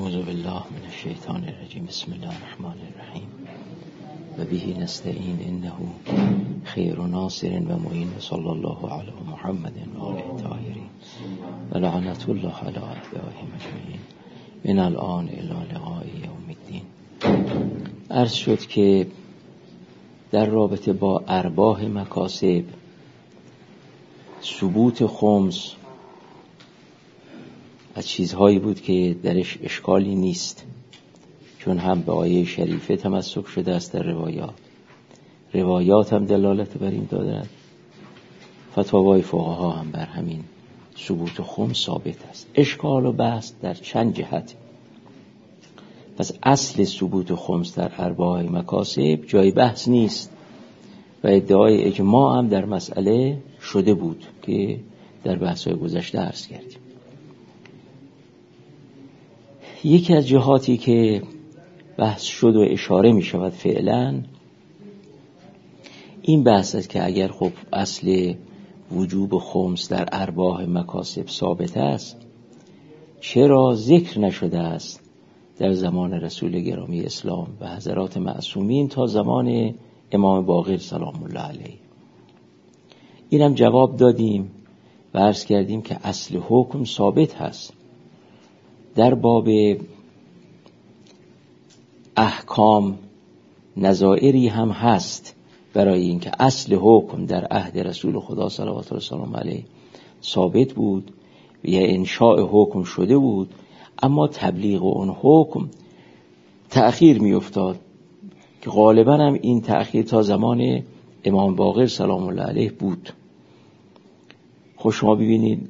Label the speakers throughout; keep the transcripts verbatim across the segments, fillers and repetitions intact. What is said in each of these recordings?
Speaker 1: اعوذ بالله من الشیطان الرجیم. بسم الله الرحمن الرحیم و به نستعین انه خیر ناصر و معین و صلی الله علی محمد و آله الطاهرین و لعنت الله علی اعدائهم اجمعین من الان الی لقاء یوم الدین. عرض شد که در رابطه با ارباح مکاسب ثبوت خمس از چیزهایی بود که درش اشکالی نیست، چون هم به آیه شریفه تمسک شده است در روایات روایات هم دلالت بر این دادند، فتاوای فقها هم بر همین ثبوت خمس ثابت است. اشکال و بحث در چند جهت. پس اصل ثبوت خمس در ارباح مکاسب جای بحث نیست و ادعای اجماع هم در مسئله شده بود که در بحث‌های گذشته عرض کردیم. یکی از جهاتی که بحث شد و اشاره می شود فعلا این بحث است که اگر خب اصل وجوب خمس در ارباح مکاسب ثابت است، چرا ذکر نشده است در زمان رسول گرامی اسلام و حضرات معصومین تا زمان امام باقر سلام الله علیه؟ اینم جواب دادیم و عرض کردیم که اصل حکم ثابت هست. در باب احکام نظائری هم هست برای اینکه اصل حکم در عهد رسول خدا صلوات الله وسلم علیه ثابت بود و یا انشاء حکم شده بود، اما تبلیغ اون حکم تأخیر می افتاد که غالبا هم این تأخیر تا زمان امام باقر سلام الله علیه بود. خب شما ببینید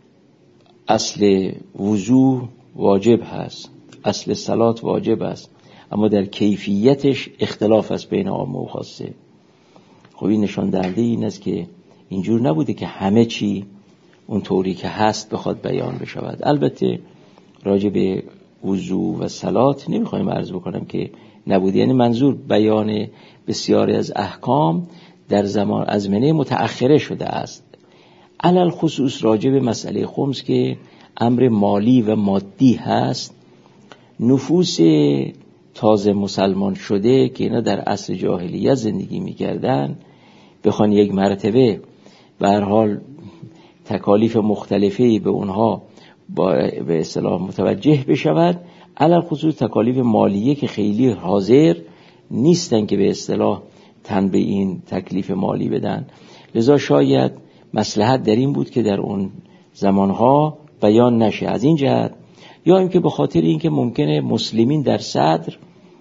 Speaker 1: اصل وضو واجب هست، اصل صلات واجب است، اما در کیفیتش اختلاف است بین عامه و خاصه. خب این نشان دهنده این است که اینجور نبوده که همه چی اون طوری که هست بخواد بیان بشود. البته راجع به وضو و صلات نمیخوایم عرض بکنم که نبوده، یعنی منظور بیان بسیاری از احکام در زمان ازمنه متأخره شده است. علل خصوص راجع به مسئله خمس که امر مالی و مادی هست، نفوس تازه مسلمان شده که اینا در عصر جاهلیت زندگی می‌کردن بخوان یک مرتبه به هر حال تکالیف مختلفی به اونها به اصطلاح متوجه بشود، علل خصوص تکالیف مالیه که خیلی حاضر نیستن که به اصطلاح تن به این تکلیف مالی بدن، لذا شاید مصلحت در این بود که در اون زمانها بیان نشه از این جهت، یا اینکه به خاطر اینکه ممکنه مسلمین در صدر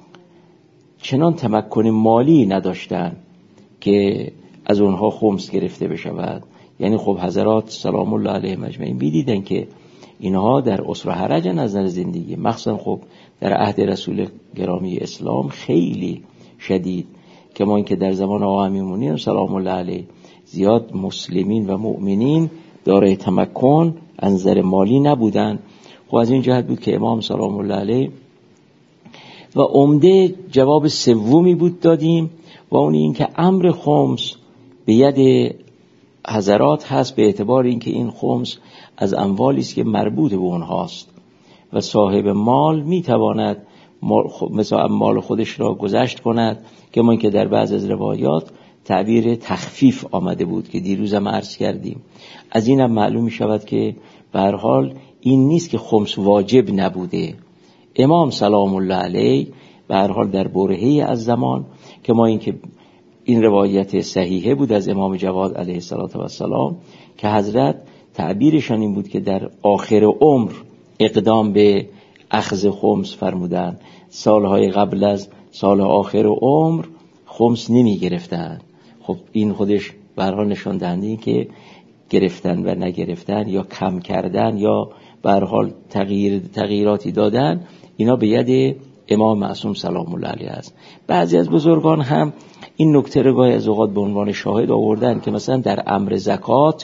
Speaker 1: چنان تمکن مالی نداشتن که از اونها خمس گرفته بشود. یعنی خب حضرات سلام الله علیهم اجمعین می‌دیدن که اینها در اسر و حرج از نظر زندگی، مخصوصا خب در عهد رسول گرامی اسلام خیلی شدید، که ما اینکه در زمان آقا امیرالمومنین سلام الله علیه زیاد مسلمین و مؤمنین دارای تمکن از نظر مالی نبودن. خب از این جهت بود که امام سلام الله علیه و عمده جواب سومی بود دادیم و اون این که امر خمس به ید حضرات هست، به اعتبار اینکه این خمس از اموالی است که مربوط به اونهاست و صاحب مال میتواند مثلا مال خودش را گذشت کند، که ما اینکه در بعض از روایات تعبیر تخفیف آمده بود که دیروز هم عرض کردیم. از این هم معلوم می شود که به هر حال این نیست که خمس واجب نبوده. امام سلام الله علیه به هر حال در برهه‌ای از زمان که ما اینکه این روایت صحیحه بود از امام جواد علیه السلام که حضرت تعبیرشان این بود که در آخر عمر اقدام به اخذ خمس فرمودن، سالهای قبل از سال آخر عمر خمس نمی گرفتن. خب این خودش به هر حال نشان دهنده این که گرفتن و نگرفتن یا کم کردن یا به هر حال تغییر تغییراتی دادن، اینا به ید امام معصوم سلام الله علیه است. بعضی از بزرگان هم این نکته رو گاهی از اوقات به عنوان شاهد آوردن که مثلا در امر زکات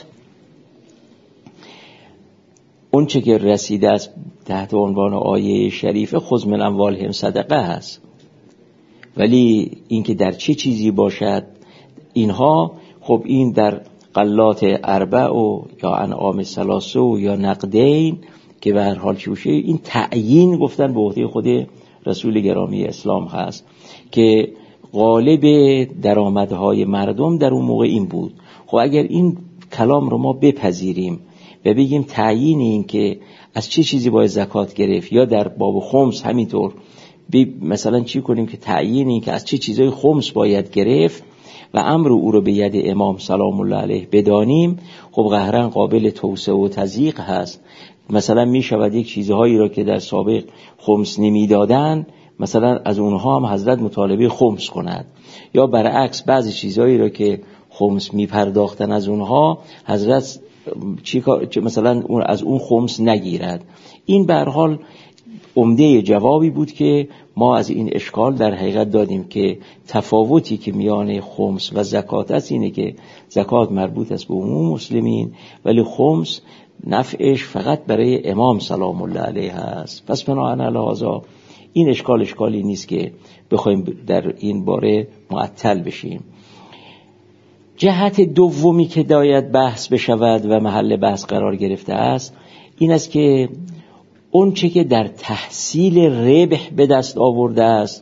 Speaker 1: اون چه که رسیده است تحت عنوان آیه شریفه خذ من اموالهم صدقه هست، ولی این که در چه چیزی باشد اینها خب این در قلات اربع و یا انعام ثلاثه و یا نقدین که به هر حال چی باشه، این تعیین گفتن به عهده خود رسول گرامی اسلام هست که غالب درآمدهای مردم در اون موقع این بود. خب اگر این کلام رو ما بپذیریم و بگیم تعیین این که از چه چیزی باید زکات گرفت، یا در باب خمس همینطور مثلا چی کنیم که تعیین این که از چه چیزای خمس باید گرفت و امر او رو به ید امام سلام الله علیه بدانیم، خب قهرن قابل توسعه و تضییق هست. مثلا می شود یک چیزهایی را که در سابق خمس نمی دادن مثلا از اونها هم حضرت مطالبه خمس کند، یا برعکس بعضی چیزهایی را که خمس می پرداختن از اونها حضرت چی مثلا از اون خمس نگیرد. این به هر حال عمده جوابی بود که ما از این اشکال در حقیقت دادیم که تفاوتی که میان خمس و زکات است اینه که زکات مربوط است به عموم مسلمین، ولی خمس نفعش فقط برای امام سلام الله علیه هست. پس بنابراین لحاظا این اشکال اشکالی نیست که بخوایم در این باره معطل بشیم. جهت دومی که باید بحث بشود و محل بحث قرار گرفته است این است که اون چه که در تحصیل ربح به دست آورده است،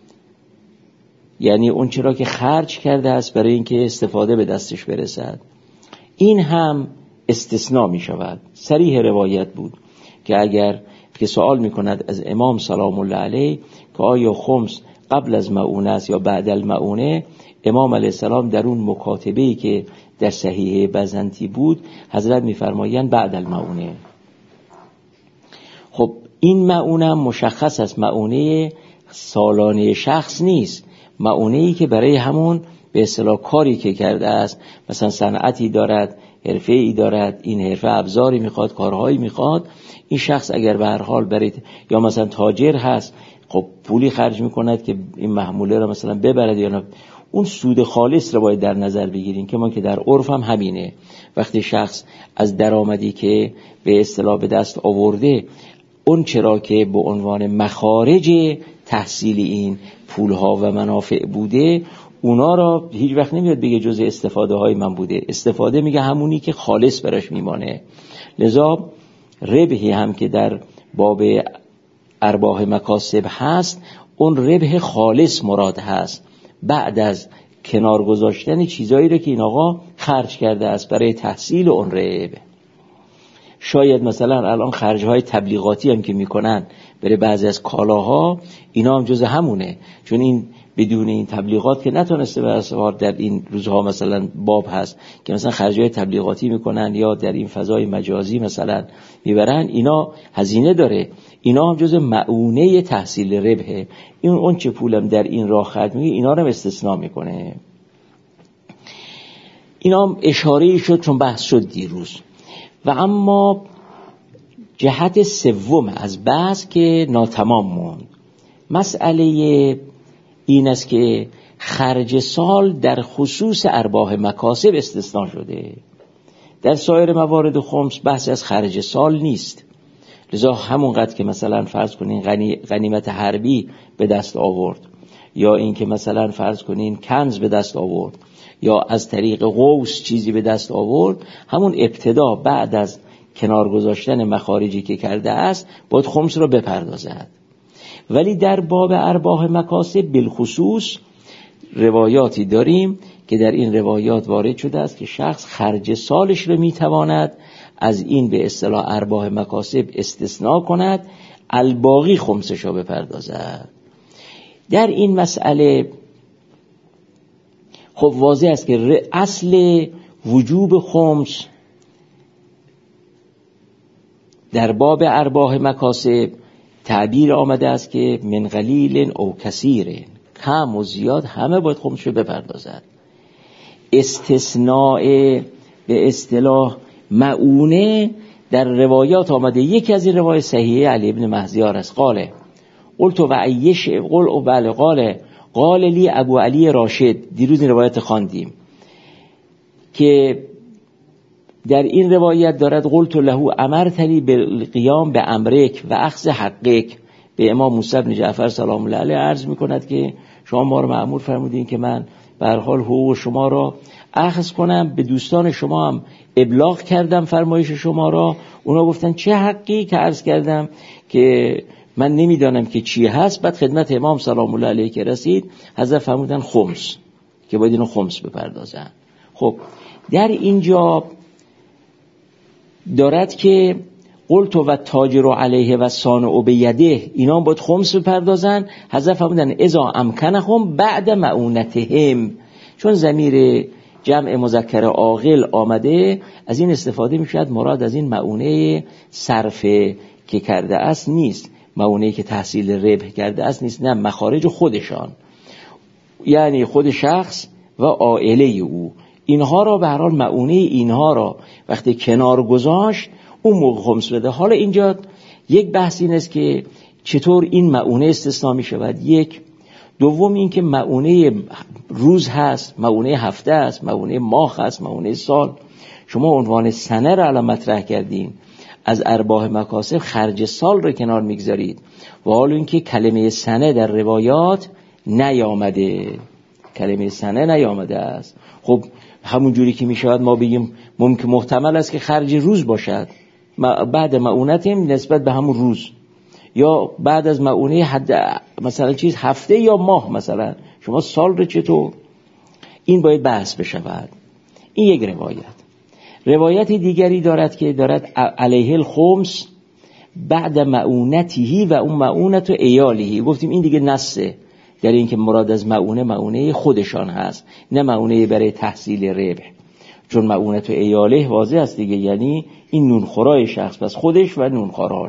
Speaker 1: یعنی اون چرا که خرج کرده است برای اینکه استفاده به دستش برسد، این هم استثناء می شود. صریح روایت بود که اگر که سوال می کند از امام سلام الله علیه که آیا خمس قبل از مؤونه است یا بعد المؤونه، امام علیه السلام در اون مکاتبه‌ای که در صحیح بزنطی بود حضرت می فرمایند بعد المؤونه. خب این مؤونه مشخص است، مؤونه سالانه شخص نیست، مؤونه‌ای که برای همون به اصطلاح کاری که کرده است، مثلا صنعتی دارد، حرفه‌ای دارد، این حرفه ابزاری میخواد، کارهایی میخواد، این شخص اگر به هر حال برای، یا مثلا تاجر هست، خب پولی خرج میکند که این محموله رو مثلا ببرد یا نه، اون سود خالص رو باید در نظر بگیریم که ما که در عرف هم همینه. وقتی شخص از درآمدی که به اصطلاح به دست آورده اون چرا که به عنوان مخارج تحصیل این پولها و منافع بوده، اونا را هیچ وقت نمیاد بگه جزء استفاده های من بوده، استفاده میگه همونی که خالص براش میمانه. لذا ربحی هم که در باب ارباح مکاسب هست، اون ربح خالص مراد هست بعد از کنار گذاشتن چیزایی رو که این آقا خرج کرده است برای تحصیل اون ربح. شاید مثلا الان خرجهای تبلیغاتی هم که میکنن برای بعضی از کالاها، اینا هم جز همونه، چون این بدون این تبلیغات که نتونسته به اصحار در این روزها مثلا باب هست که مثلا خرجهای تبلیغاتی میکنن یا در این فضای مجازی مثلا میبرن، اینا هزینه داره، اینا هم جز معونه تحصیل ربحه. این اون چه پولم در این راه خرج میگه اینا رو استثناء میکنه. اینا هم اشاره‌ای شد چون بحث شد دیروز. و اما جهت سوم از بحث که ناتمام موند، مسئله این است که خرج سال در خصوص ارباح مکاسب استثناء شده. در سایر موارد خمس بحث از خرج سال نیست، لذا همونقدر که مثلا فرض کنین غنی غنیمت حربی به دست آورد، یا این که مثلا فرض کنین کنز به دست آورد، یا از طریق قوس چیزی به دست آورد، همون ابتدا بعد از کنار گذاشتن مخارجی که کرده است باید خمس را بپردازد. ولی در باب ارباح مکاسب بالخصوص روایاتی داریم که در این روایات وارد شده است که شخص خرج سالش رو میتواند از این به اصطلاح ارباح مکاسب استثناء کند، الباقی خمسش را بپردازد. در این مسئله خب واضح است که اصل وجوب خمس در باب ارباح مکاسب تعبیر آمده است که من قلیل او کثیر، کم و زیاد همه باید خمسش رو بپردازد. استثناء به اصطلاح معونه در روایات آمده. یکی از این روایات صحیحه علی ابن مهزیار است، قاله قلت و عیش قل و بله قاله قال لی ابو علی راشد، دیروز این روایت خواندیم که در این روایت دارد قلت له امرتنی بالقیام به امرک و اخذ حقک، به امام موسی بن جعفر سلام الله علیه عرض میکند که شما ما رو مأمور فرمودین که من به هر حال حقوق شما را اخذ کنم به دوستان شما هم ابلاغ کردم فرمایش شما را. اونا گفتن چه حقی؟ که عرض کردم که من نمیدانم که چی هست. بعد خدمت امام سلام الله علیه که رسید، حضرت فرمودن خمس، که باید اینو خمس بپردازن. خب در اینجا دارد که قلت و تاجر علیه و صانع بیده، اینا باید خمس بپردازن. حضرت فرمودن اذا امکنهم بعد معونتهم، چون ضمیر جمع مذکر عاقل آمده، از این استفاده میشود مراد از این معونه صرفه که کرده است نیست، معونه‌ای که تحصیل ربح کرده است نیست، نه، مخارج خودشان، یعنی خود شخص و عائله او، اینها را به هر حال معونه اینها را وقتی کنار گذاشت اون موقع خمس بده. حالا اینجا یک بحث این است که چطور این معونه استثناء می شود. یک دوم این که معونه روز هست، معونه هفته است، معونه ماه هست، معونه سال. شما عنوان سنه را الان مطرح کردین، از ارباح مکاسب خرج سال را کنار میگذارید و حالا اینکه کلمه سنه در روایات نیامده، کلمه سنه نیامده است. خب همون جوری که میشود ما بگیم ممکن محتمل است که خرج روز باشد بعد معونت هم نسبت به همون روز، یا بعد از معونه حد مثلا چیز هفته یا ماه. مثلا شما سال رو چطور؟ این باید بحث بشود. این یک روایت. روایت دیگری دارد که دارد علیه الخمس بعد معونتیهی و اون معونت و ایالیهی. گفتیم این دیگه نصه در این که مراد از معونه معونه خودشان هست، نه معونه برای تحصیل ربح، چون معونت و ایاله واضح است دیگه، یعنی این نونخورای شخص، پس خودش و نونخوراش.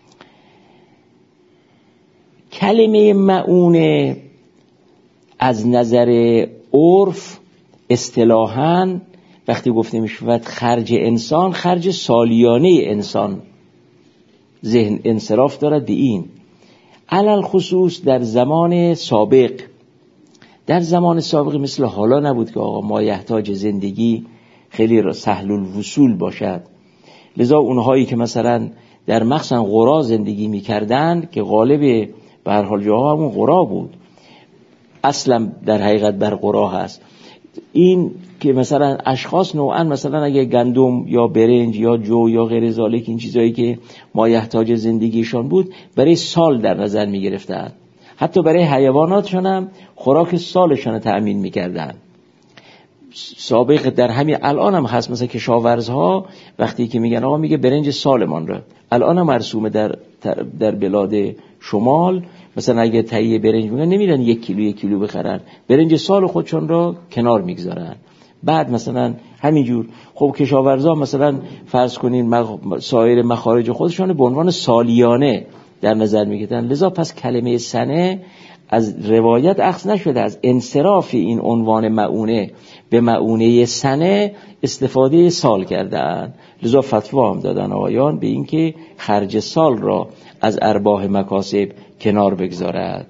Speaker 1: کلمه معونه از نظر عرف اصطلاحاً وقتی گفته می شود خرج انسان، خرج سالیانه انسان ذهن انصراف دارد به این. علل خصوص در زمان سابق، در زمان سابق مثل حالا نبود که آقا ما یحتاج زندگی خیلی سهل الوصول باشد، لذا اونهایی که مثلا در مخصوصا قرا زندگی می کردن که غالب به هر حال جاها همون قرا بود، اصلا در حقیقت بر قرا هست، این که مثلا اشخاص نوعا مثلا اگه گندم یا برنج یا جو یا غیر ذالک این چیزایی که مایحتاج زندگیشان بود برای سال در نظر می گرفتن، حتی برای حیواناتشان هم خوراک سالشان تأمین می کردن. سابق در همین الان هم هست، مثلا کشاورزها وقتی که میگن آقا میگه برنج سالمان را، الان هم مرسومه در در بلاد شمال، مثلا اگه تهیه برنج میگن نمیرن یک کیلو یک کیلو بخرن، برنج سال خودشون را کنار میگذارن. بعد مثلا همینجور خب کشاورزا مثلا فرض کنین مخ... سایر مخارج خودشون به عنوان سالیانه در نظر میگیرن، لذا پس کلمه سنه از روایت اخذ نشده، از انصراف این عنوان معونه به معونه سنه استفاده سال کردن، لذا فتوا هم دادن آقایان به این که خرج سال را از ارباح مکاسب کنار بگذارد.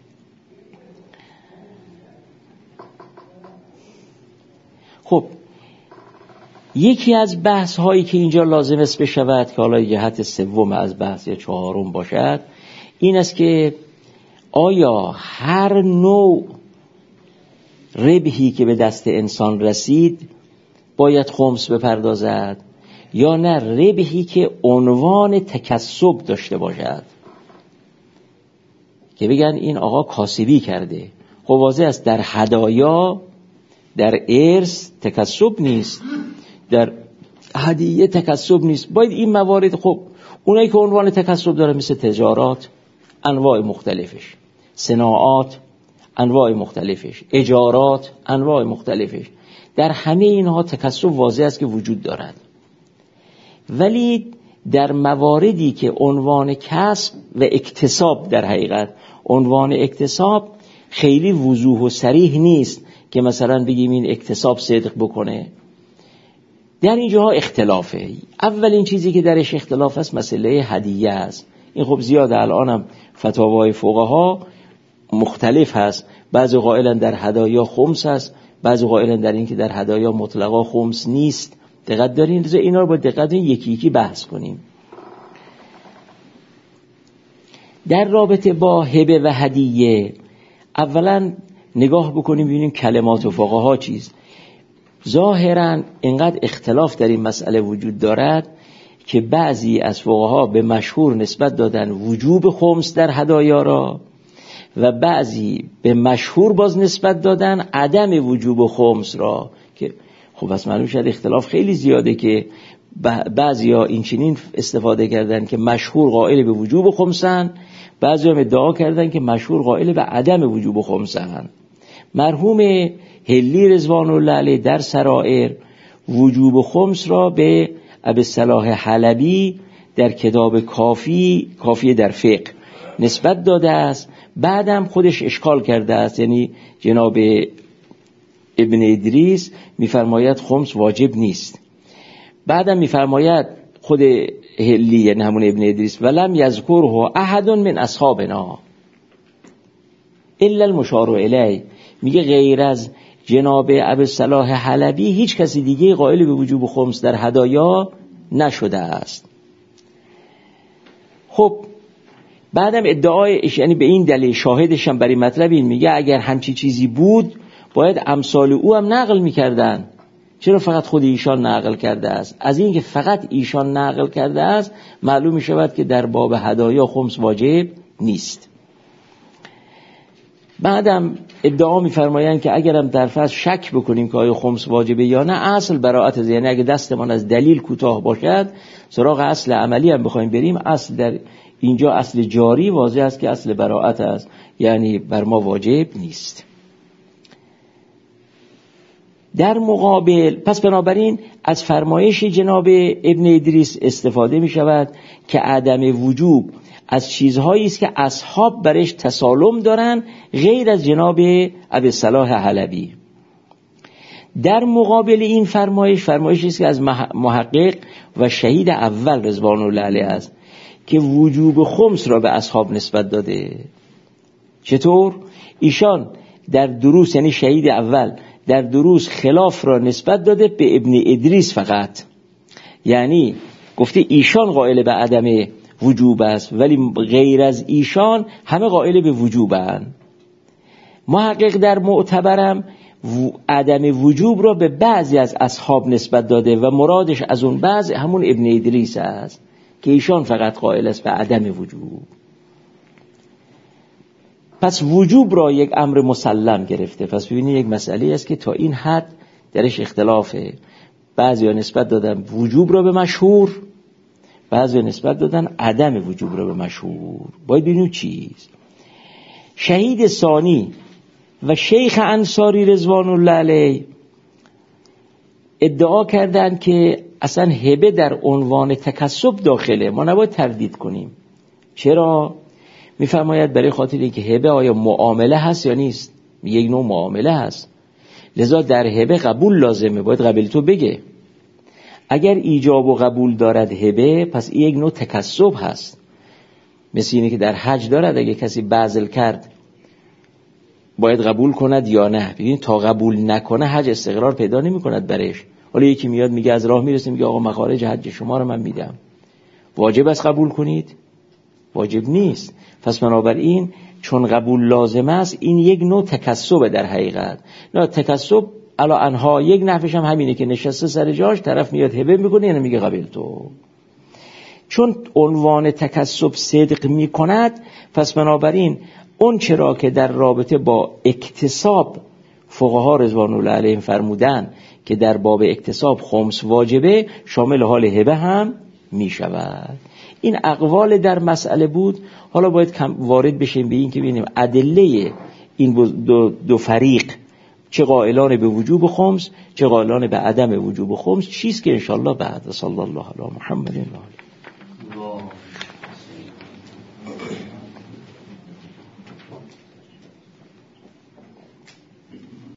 Speaker 1: خب یکی از بحث هایی که اینجا لازم است بشود که حالا جهت سوم از بحث یا چهارم باشد، این است که آیا هر نوع ربحی که به دست انسان رسید باید خمس بپردازد یا نه ربحی که عنوان تکسب داشته باشد، که بگن این آقا کاسبی کرده. خب واضح است در هدایا، در ارث تکسب نیست، در هدیه تکسب نیست. باید این موارد، خب اونایی که عنوان تکسب داره مثل تجارات انواع مختلفش، صناعات انواع مختلفش، اجارات انواع مختلفش، در همه اینها تکسب واضح است که وجود دارد. ولی در مواردی که عنوان کسب و اکتساب، در حقیقت عنوان اکتساب خیلی وضوح و صریح نیست که مثلا بگیم این اکتساب صدق بکنه، در اینجاها اختلافه. اولین چیزی که درش اختلاف است مسئله هدیه است. این خب زیاده، الان هم فتاوای فقها مختلف هست، بعضی قائلن در هدایا خمس است، بعضی قائلن در این که در هدایا مطلقا خمس نیست. دقت دارین؟ لذا اینا رو با دقت یکی یکی بحث کنیم. در رابطه با هبه و هدیه اولا نگاه بکنیم ببینیم کلمات و فقها چیست. ظاهراً اینقدر اختلاف در این مسئله وجود دارد که بعضی از فقها به مشهور نسبت دادن وجوب خمس در هدایا را و بعضی به مشهور باز نسبت دادن عدم وجوب خمس را، که خب از معلوم شد اختلاف خیلی زیاده که بعضیا این چنین استفاده کردن که مشهور قائل به وجوب خمسن، بعضی هم ادعا کردن که مشهور قائل به عدم وجوب خمسن. مرحوم هلی رضوان الله علیه در سرائر وجوب خمس را به ابوالصلاح حلبی در کتاب کافی کافی در فقه نسبت داده است. بعدم خودش اشکال کرده است، یعنی جناب ابن ادریس میفرماید خمس واجب نیست. بعدم میفرماید خود هلی، یعنی همون ابن ادریس، ولم یذکره احد من اصحابنا الا المشار الیه، میگه غیر از جناب ابوالصلاح حلبی هیچ کسی دیگه قائل به وجوب خمس در هدایا نشده است. خب بعدم ادعایش، یعنی به این دلیل شاهدش هم برای مطلب این، میگه اگر همچی چیزی بود باید امثال او هم نقل میکردن، چرا فقط خود ایشان نقل کرده است؟ از این که فقط ایشان نقل کرده است معلوم می شود که در باب هدایا خمس واجب نیست. بعدم ادعا می‌فرمایند که اگرم در فصل شک بکنیم که آیا خمس واجبه یا نه، اصل براءت، یعنی اگه دستمان از دلیل کوتاه باشد سراغ اصل عملی هم بخوایم بریم، اصل در اینجا اصل جاری واضح است که اصل براءت است، یعنی بر ما واجب نیست. در مقابل پس بنابراین از فرمایش جناب ابن ادریس استفاده می شود که عدم وجوب از چیزهایی است که اصحاب برش تسالم دارن غیر از جناب ابوالصلاح حلبی. در مقابل این فرمایش فرمایشی است که از محقق و شهید اول رضوان الله علیه است که وجوب خمس را به اصحاب نسبت داده. چطور؟ ایشان در دروس، یعنی شهید اول در دروس خلاف را نسبت داده به ابن ادریس فقط، یعنی گفته ایشان قائل به عدم وجوب است ولی غیر از ایشان همه قائل به وجوبند. محقق در معتبرم عدم وجوب را به بعضی از اصحاب نسبت داده و مرادش از اون بعض همون ابن ادریس است که ایشان فقط قائل است به عدم وجوب. پس وجوب را یک امر مسلم گرفته. پس ببینید یک مسئله است که تا این حد درش اختلافه. بعضی ها نسبت دادن وجوب را به مشهور، بعضی ها نسبت دادن عدم وجوب را به مشهور. باید ببینید چیز شهید ثانی و شیخ انصاری رضوان الله علیه ادعا کردند که اصلا هبه در عنوان تکسب داخله، ما نباید تردید کنیم. چرا؟ میفرماید برای خاطر اینکه هبه آیا معامله هست یا نیست، یک نوع معامله هست، لذا در هبه قبول لازمه، باید قبول تو بگه. اگر ایجاب و قبول دارد هبه، پس این یک نوع تکسب هست. مثل اینه که در حج دارد اگه کسی بذل کرد باید قبول کند یا نه. ببین تا قبول نکنه حج استقرار پیدا نمی کند برش. حالا یکی میاد میگه از راه میرسه میگه آقا مخارج حج شما رو من میدم، واجب است قبول کنید؟ واجب نیست. پس بنابراین چون قبول لازم است این یک نوع تکسب در حقیقت. نه تکسب علا انها یک نحوش هم همینه که نشسته سر جاش، طرف میاد هبه میکنه یعنی میگه قبول تو. چون عنوان تکسب صدق میکند، پس بنابراین اون چرا که در رابطه با اکتساب فقها رضوان الله علیهم فرمودن که در باب اکتساب خمس واجبه، شامل حال هبه هم میشود. این اقوال در مسئله بود. حالا باید کم وارد بشیم به این که ببینیم ادله این دو, دو فریق، چه قائلان به وجوب خمس چه قائلان به عدم وجوب خمس چیست، که انشاءالله بعد. صلی الله علی محمد و آله